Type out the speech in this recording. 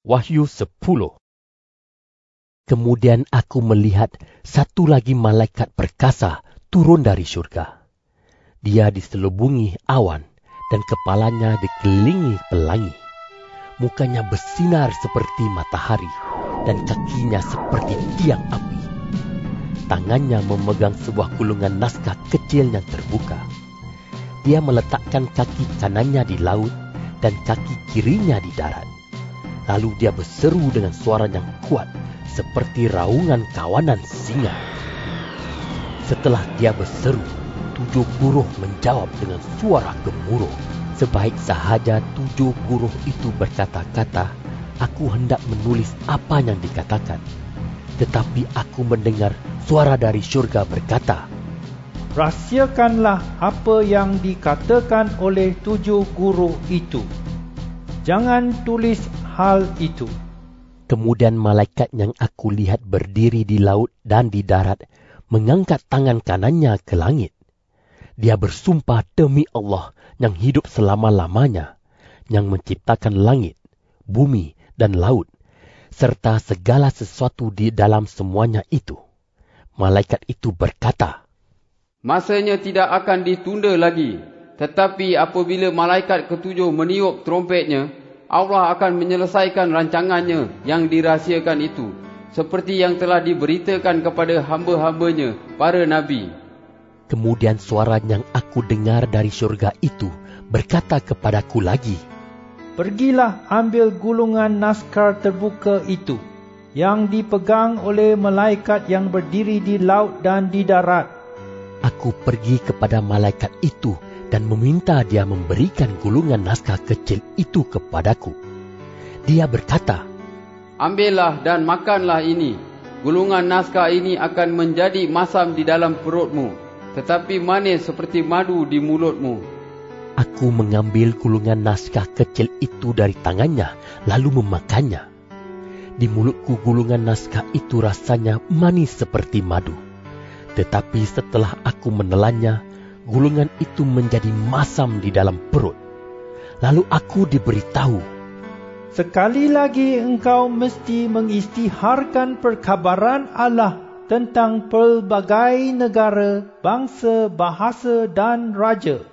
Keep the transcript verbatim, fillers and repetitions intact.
Wahyu sepuluh. Kemudian aku melihat satu lagi malaikat perkasa turun dari syurga. Dia diselubungi awan dan kepalanya dikelilingi pelangi. Mukanya bersinar seperti matahari dan kakinya seperti tiang api. Tangannya memegang sebuah gulungan naskah kecil yang terbuka. Dia meletakkan kaki kanannya di laut dan kaki kirinya di darat. Lalu dia berseru dengan suara yang kuat seperti raungan kawanan singa. Setelah dia berseru, tujuh guruh menjawab dengan suara gemuruh. Sebaik sahaja tujuh guruh itu berkata-kata, aku hendak menulis apa yang dikatakan. Tetapi aku mendengar suara dari syurga berkata, rahsiakanlah apa yang dikatakan oleh tujuh guru itu. Jangan tulis hal itu. Kemudian malaikat yang aku lihat berdiri di laut dan di darat mengangkat tangan kanannya ke langit. Dia bersumpah demi Allah yang hidup selama-lamanya, yang menciptakan langit, bumi dan laut, serta segala sesuatu di dalam semuanya itu. Malaikat itu berkata, masanya tidak akan ditunda lagi, tetapi apabila malaikat ketujuh meniup trompetnya, Allah akan menyelesaikan rancangannya yang dirahsiakan itu, seperti yang telah diberitakan kepada hamba-hambanya, para nabi. Kemudian suara yang aku dengar dari syurga itu berkata kepadaku lagi, pergilah ambil gulungan naskah terbuka itu, yang dipegang oleh malaikat yang berdiri di laut dan di darat. Aku pergi kepada malaikat itu dan meminta dia memberikan gulungan naskah kecil itu kepadaku. Dia berkata, ambillah dan makanlah ini. Gulungan naskah ini akan menjadi masam di dalam perutmu, tetapi manis seperti madu di mulutmu. Aku mengambil gulungan naskah kecil itu dari tangannya, lalu memakannya. Di mulutku gulungan naskah itu rasanya manis seperti madu. Tetapi setelah aku menelannya, gulungan itu menjadi masam di dalam perut. Lalu aku diberitahu, sekali lagi engkau mesti mengisytiharkan perkabaran Allah tentang pelbagai negara, bangsa, bahasa dan raja.